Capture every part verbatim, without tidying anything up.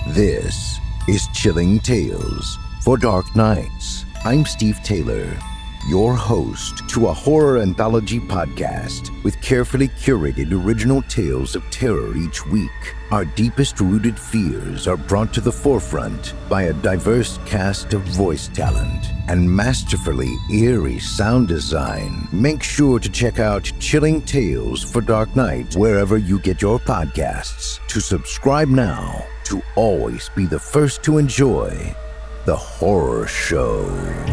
This is Chilling Tales for Dark Nights. I'm Steve Taylor, your host to a horror anthology podcast with carefully curated original tales of terror each week. Our deepest rooted fears are brought to the forefront by a diverse cast of voice talent and masterfully eerie sound design. Make sure to check out Chilling Tales for Dark Nights wherever you get your podcasts. To subscribe now to always be the first to enjoy the horror show.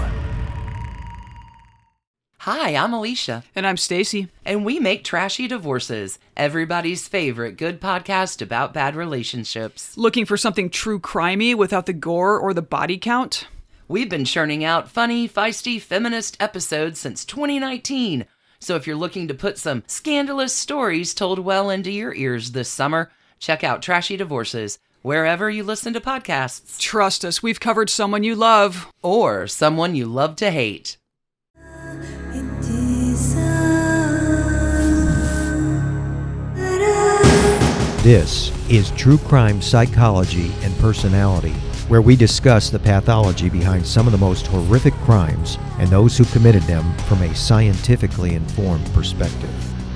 Hi, I'm Alicia. And I'm Stacy. And we make Trashy Divorces, everybody's favorite good podcast about bad relationships. Looking for something true crimey without the gore or the body count? We've been churning out funny, feisty, feminist episodes since twenty nineteen. So if you're looking to put some scandalous stories told well into your ears this summer, check out Trashy Divorces wherever you listen to podcasts. Trust us, we've covered someone you love. Or someone you love to hate. This is True Crime Psychology and Personality, where we discuss the pathology behind some of the most horrific crimes and those who committed them from a scientifically informed perspective.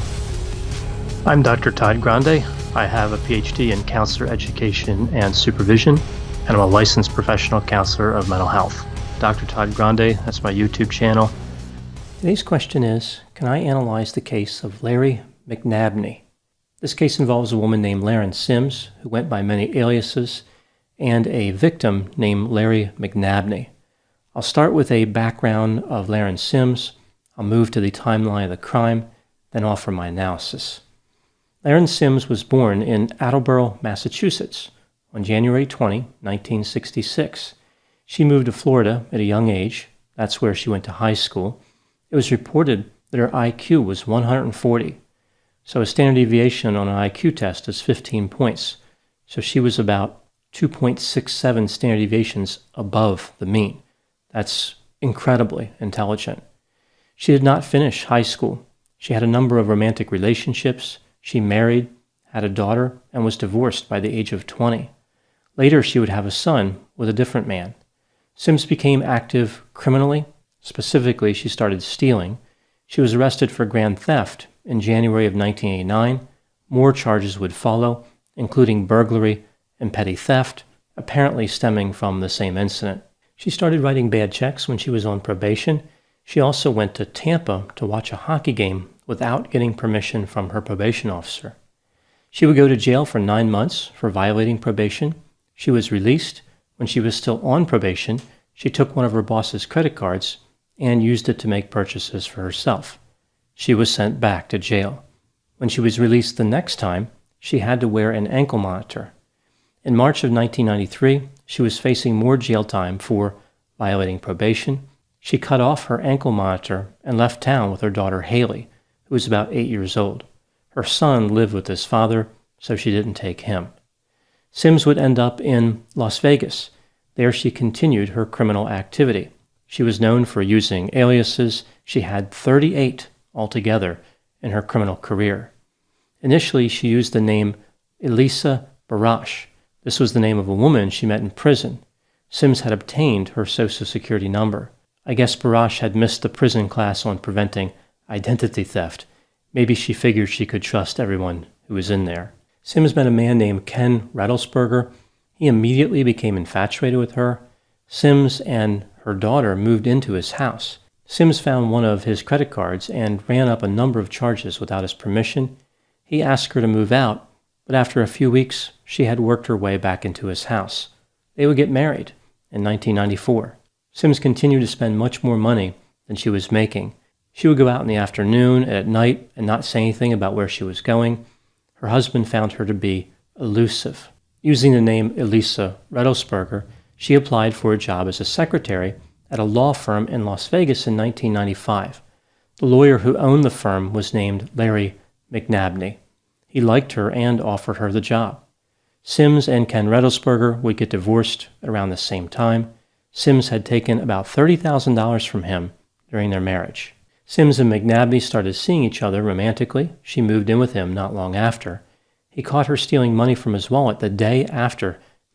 I'm Doctor Todd Grande. I have a P H D in counselor education and supervision, and I'm a licensed professional counselor of mental health. Doctor Todd Grande, that's my YouTube channel. Today's question is, can I analyze the case of Larry McNabney? This case involves a woman named Laren Sims, who went by many aliases, and a victim named Larry McNabney. I'll start with a background of Laren Sims. I'll move to the timeline of the crime, then offer my analysis. Laren Sims was born in Attleboro, Massachusetts on January twentieth, nineteen sixty-six. She moved to Florida at a young age. That's where she went to high school. It was reported that her I Q was one hundred forty. So a standard deviation on an I Q test is fifteen points. So she was about two point six seven standard deviations above the mean. That's incredibly intelligent. She did not finish high school. She had a number of romantic relationships. She married, had a daughter, and was divorced by the age of twenty. Later, she would have a son with a different man. Sims became active criminally. Specifically, she started stealing. She was arrested for grand theft in January of nineteen eighty-nine. More charges would follow, including burglary and petty theft, apparently stemming from the same incident. She started writing bad checks when she was on probation. She also went to Tampa to watch a hockey game without getting permission from her probation officer. She would go to jail for nine months for violating probation. She was released. When she was still on probation, she took one of her boss's credit cards and used it to make purchases for herself. She was sent back to jail. When she was released the next time, she had to wear an ankle monitor. In March of nineteen ninety-three, she was facing more jail time for violating probation. She cut off her ankle monitor and left town with her daughter Haley, who was about eight years old. Her son lived with his father, so she didn't take him. Sims would end up in Las Vegas. There she continued her criminal activity. She was known for using aliases. She had thirty-eight altogether in her criminal career. Initially, she used the name Elisa Barash. This was the name of a woman she met in prison. Sims had obtained her Social Security number. I guess Barash had missed the prison class on preventing identity theft. Maybe she figured she could trust everyone who was in there. Sims met a man named Ken Rattlesberger. He immediately became infatuated with her. Sims and her daughter moved into his house. Sims found one of his credit cards and ran up a number of charges without his permission. He asked her to move out, but after a few weeks, she had worked her way back into his house. They would get married in nineteen ninety-four. Sims continued to spend much more money than she was making. She would go out in the afternoon and at night and not say anything about where she was going. Her husband found her to be elusive. Using the name Elisa Rattlesberger, she applied for a job as a secretary at a law firm in Las Vegas in nineteen ninety-five. The lawyer who owned the firm was named Larry McNabney. He liked her and offered her the job. Sims and Ken Rattlesberger would get divorced around the same time. Sims had taken about thirty thousand dollars from him during their marriage. Sims and McNabney started seeing each other romantically. She moved in with him not long after. He caught her stealing money from his wallet the day after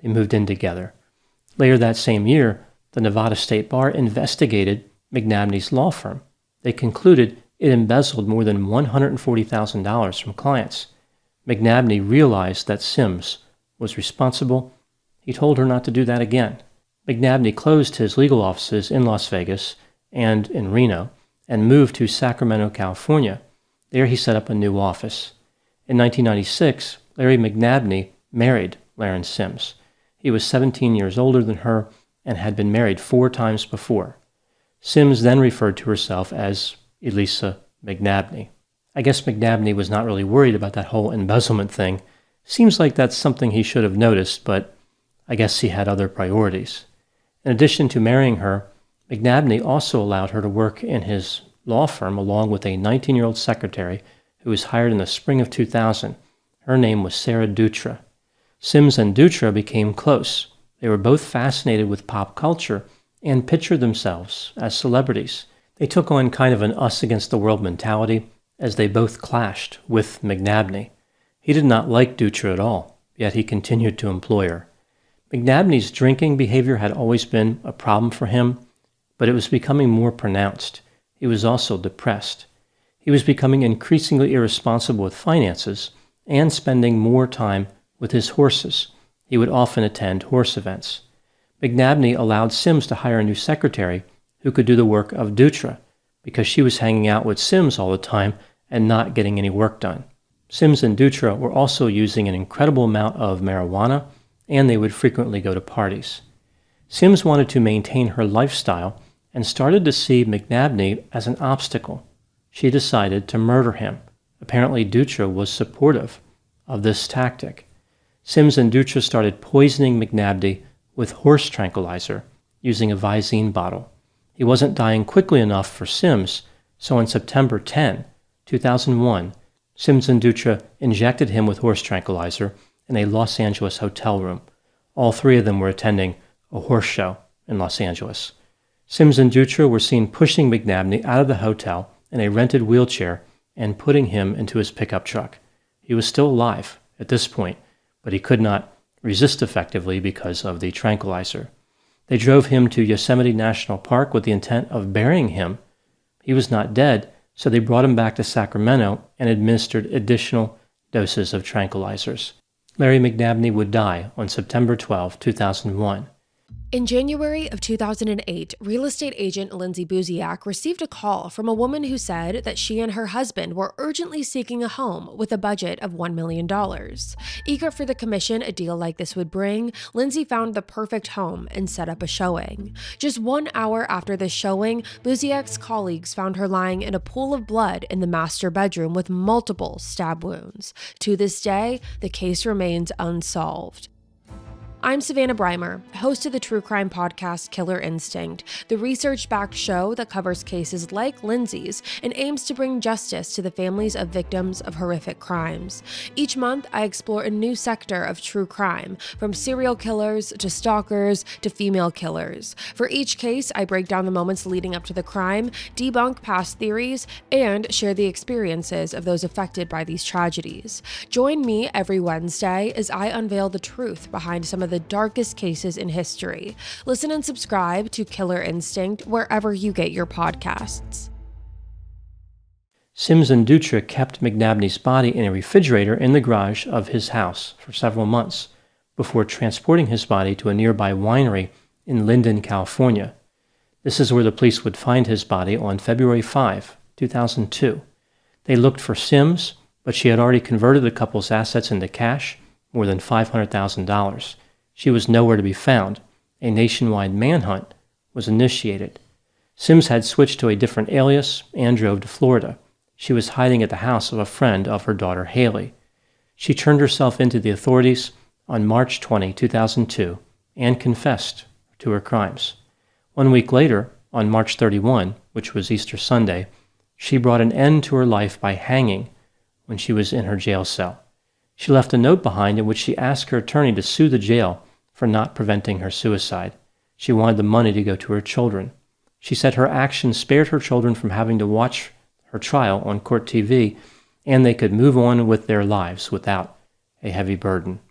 They moved in together. Later that same year, the Nevada State Bar investigated McNabney's law firm. They concluded it embezzled more than one hundred forty thousand dollars from clients. McNabney realized that Sims was responsible. He told her not to do that again. McNabney closed his legal offices in Las Vegas and in Reno and moved to Sacramento, California. There he set up a new office. In nineteen ninety-six, Larry McNabney married Laren Sims. He was seventeen years older than her and had been married four times before. Sims then referred to herself as Elisa McNabney. I guess McNabney was not really worried about that whole embezzlement thing. Seems like that's something he should have noticed, but I guess he had other priorities. In addition to marrying her, McNabney also allowed her to work in his law firm along with a nineteen-year-old secretary who was hired in the spring of two thousand. Her name was Sarah Dutra. Sims and Dutra became close. They were both fascinated with pop culture and pictured themselves as celebrities. They took on kind of an us-against-the-world mentality as they both clashed with McNabney. He did not like Dutra at all, yet he continued to employ her. McNabney's drinking behavior had always been a problem for him, but it was becoming more pronounced. He was also depressed. He was becoming increasingly irresponsible with finances and spending more time with his horses. He would often attend horse events. McNabney allowed Sims to hire a new secretary who could do the work of Dutra because she was hanging out with Sims all the time and not getting any work done. Sims and Dutra were also using an incredible amount of marijuana, and they would frequently go to parties. Sims wanted to maintain her lifestyle and started to see McNabney as an obstacle. She decided to murder him. Apparently, Dutra was supportive of this tactic. Sims and Dutra started poisoning McNabney with horse tranquilizer using a Visine bottle. He wasn't dying quickly enough for Sims, so on September tenth, two thousand one, Sims and Dutra injected him with horse tranquilizer in a Los Angeles hotel room. All three of them were attending a horse show in Los Angeles. Sims and Dutra were seen pushing McNabney out of the hotel in a rented wheelchair and putting him into his pickup truck. He was still alive at this point, but he could not resist effectively because of the tranquilizer. They drove him to Yosemite National Park with the intent of burying him. He was not dead, so they brought him back to Sacramento and administered additional doses of tranquilizers. Larry McNabney would die on September twelfth, two thousand one. In January of two thousand eight, real estate agent Lindsay Buziak received a call from a woman who said that she and her husband were urgently seeking a home with a budget of one million dollars. Eager for the commission a deal like this would bring, Lindsay found the perfect home and set up a showing. Just one hour after the showing, Buziak's colleagues found her lying in a pool of blood in the master bedroom with multiple stab wounds. To this day, the case remains unsolved. I'm Savannah Breimer, host of the true crime podcast Killer Instinct, the research-backed show that covers cases like Lindsay's and aims to bring justice to the families of victims of horrific crimes. Each month, I explore a new sector of true crime, from serial killers to stalkers to female killers. For each case, I break down the moments leading up to the crime, debunk past theories, and share the experiences of those affected by these tragedies. Join me every Wednesday as I unveil the truth behind some of the darkest cases in history. Listen and subscribe to Killer Instinct wherever you get your podcasts. Sims and Dutra kept McNabney's body in a refrigerator in the garage of his house for several months before transporting his body to a nearby winery in Linden, California. This is where the police would find his body on February fifth, two thousand two. They looked for Sims, but she had already converted the couple's assets into cash, more than five hundred thousand dollars. She was nowhere to be found. A nationwide manhunt was initiated. Sims had switched to a different alias and drove to Florida. She was hiding at the house of a friend of her daughter, Haley. She turned herself into the authorities on March twentieth, two thousand two, and confessed to her crimes. One week later, on March thirty-first, which was Easter Sunday, she brought an end to her life by hanging when she was in her jail cell. She left a note behind in which she asked her attorney to sue the jail for not preventing her suicide. She wanted the money to go to her children. She said her actions spared her children from having to watch her trial on court T V, and they could move on with their lives without a heavy burden.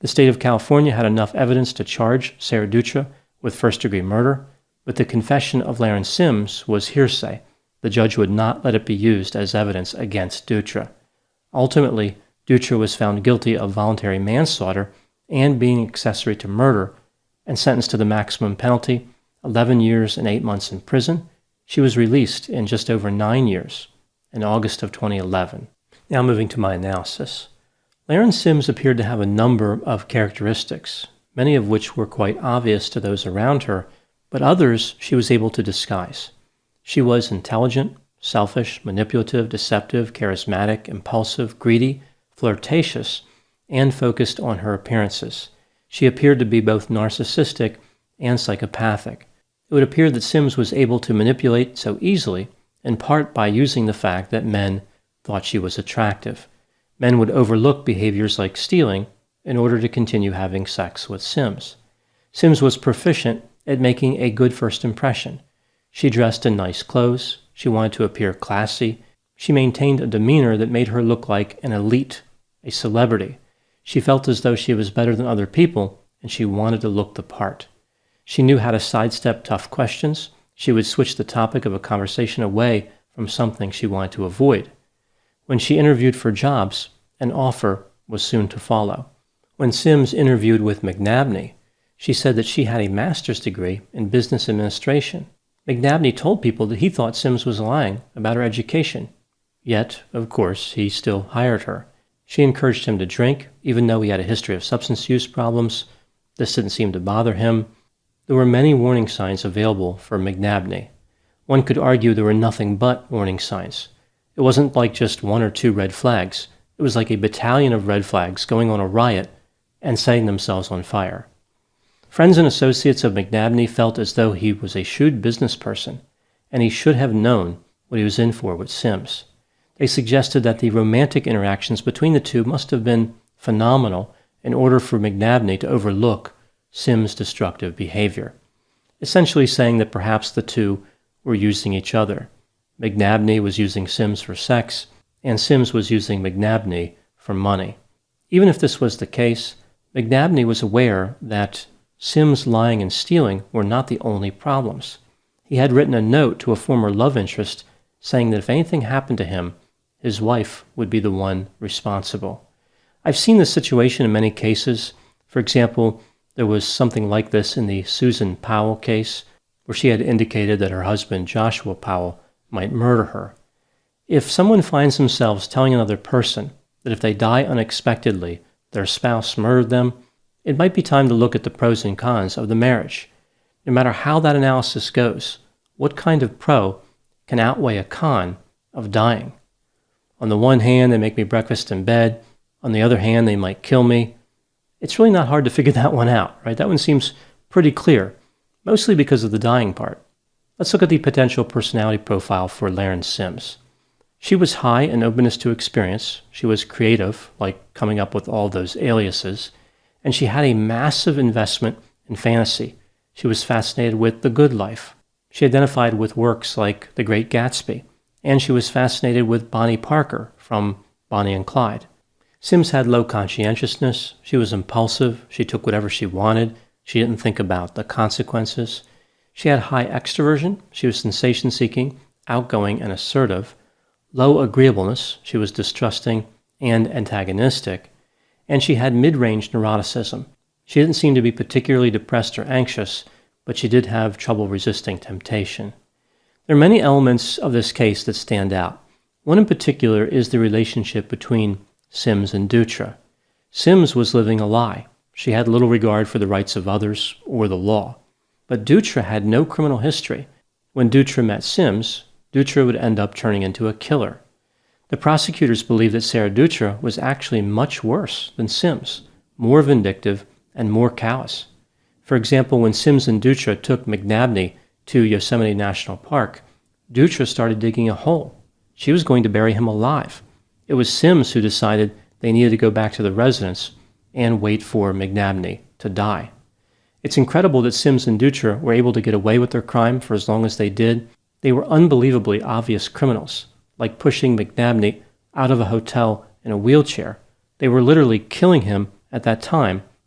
The state of California had enough evidence to charge Sarah Dutra with first-degree murder, but the confession of Laren Sims was hearsay. The judge would not let it be used as evidence against Dutra. Ultimately, Dutra was found guilty of voluntary manslaughter and being accessory to murder and sentenced to the maximum penalty, eleven years and eight months in prison. She was released in just over nine years in August of twenty eleven. Now moving to my analysis. Laren Sims appeared to have a number of characteristics, many of which were quite obvious to those around her, but others she was able to disguise. She was intelligent, selfish, manipulative, deceptive, charismatic, impulsive, greedy, flirtatious, and focused on her appearances. She appeared to be both narcissistic and psychopathic. It would appear that Sims was able to manipulate so easily, in part by using the fact that men thought she was attractive. Men would overlook behaviors like stealing in order to continue having sex with Sims. Sims was proficient at making a good first impression. She dressed in nice clothes. She wanted to appear classy. She maintained a demeanor that made her look like an elite, a celebrity. She felt as though she was better than other people, and she wanted to look the part. She knew how to sidestep tough questions. She would switch the topic of a conversation away from something she wanted to avoid. When she interviewed for jobs, an offer was soon to follow. When Sims interviewed with McNabney, she said that she had a master's degree in business administration. McNabney told people that he thought Sims was lying about her education. Yet, of course, he still hired her. She encouraged him to drink, even though he had a history of substance use problems. This didn't seem to bother him. There were many warning signs available for McNabney. One could argue there were nothing but warning signs. It wasn't like just one or two red flags. It was like a battalion of red flags going on a riot and setting themselves on fire. Friends and associates of McNabney felt as though he was a shrewd business person, and he should have known what he was in for with Sims. They suggested that the romantic interactions between the two must have been phenomenal in order for McNabney to overlook Sims' destructive behavior, essentially saying that perhaps the two were using each other. McNabney was using Sims for sex, and Sims was using McNabney for money. Even if this was the case, McNabney was aware that Sims lying and stealing were not the only problems. He had written a note to a former love interest saying that if anything happened to him, his wife would be the one responsible. I've seen this situation in many cases. For example, there was something like this in the Susan Powell case, where she had indicated that her husband, Joshua Powell, might murder her. If someone finds themselves telling another person that if they die unexpectedly, their spouse murdered them, it might be time to look at the pros and cons of the marriage. No matter how that analysis goes, what kind of pro can outweigh a con of dying? On the one hand, they make me breakfast in bed. On the other hand, they might kill me. It's really not hard to figure that one out, right? That one seems pretty clear, mostly because of the dying part. Let's look at the potential personality profile for Laren Sims. She was high in openness to experience. She was creative, like coming up with all those aliases. And she had a massive investment in fantasy. She was fascinated with the good life. She identified with works like The Great Gatsby. And she was fascinated with Bonnie Parker from Bonnie and Clyde. Sims had low conscientiousness. She was impulsive. She took whatever she wanted. She didn't think about the consequences. She had high extroversion. She was sensation-seeking, outgoing, and assertive. Low agreeableness. She was distrusting and antagonistic. And she had mid-range neuroticism. She didn't seem to be particularly depressed or anxious, but she did have trouble resisting temptation. There are many elements of this case that stand out. One in particular is the relationship between Sims and Dutra. Sims was living a lie. She had little regard for the rights of others or the law. But Dutra had no criminal history. When Dutra met Sims, Dutra would end up turning into a killer. The prosecutors believed that Sarah Dutra was actually much worse than Sims, more vindictive and more callous. For example, when Sims and Dutra took McNabney to Yosemite National Park, Dutra started digging a hole. She was going to bury him alive. It was Sims who decided they needed to go back to the residence and wait for McNabney to die. It's incredible that Sims and Dutra were able to get away with their crime for as long as they did. They were unbelievably obvious criminals, like pushing McNabney out of a hotel in a wheelchair. They were literally killing him at that time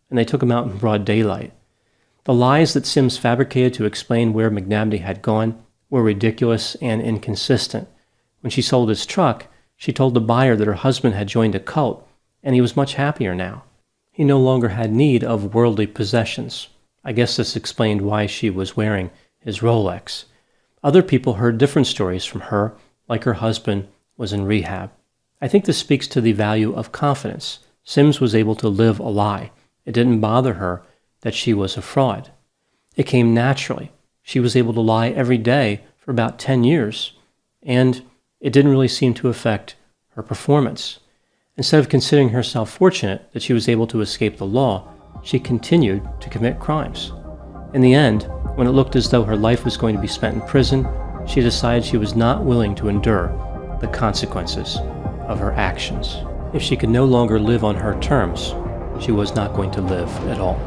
and they took him out in broad daylight. The lies that Sims fabricated to explain where McNabney had gone were ridiculous and inconsistent. When she sold his truck, she told the buyer that her husband had joined a cult, and he was much happier now. He no longer had need of worldly possessions. I guess this explained why she was wearing his Rolex. Other people heard different stories from her, like her husband was in rehab. I think this speaks to the value of confidence. Sims was able to live a lie. It didn't bother her that she was a fraud. It came naturally. She was able to lie every day for about ten years, and it didn't really seem to affect her performance. Instead of considering herself fortunate that she was able to escape the law, she continued to commit crimes. In the end, when it looked as though her life was going to be spent in prison, she decided she was not willing to endure the consequences of her actions. If she could no longer live on her terms, she was not going to live at all.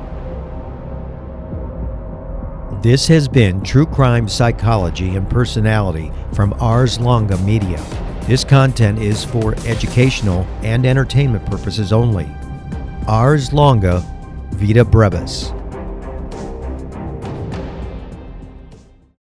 This has been True Crime Psychology and Personality from Ars Longa Media. This content is for educational and entertainment purposes only. Ars Longa, Vita Brevis.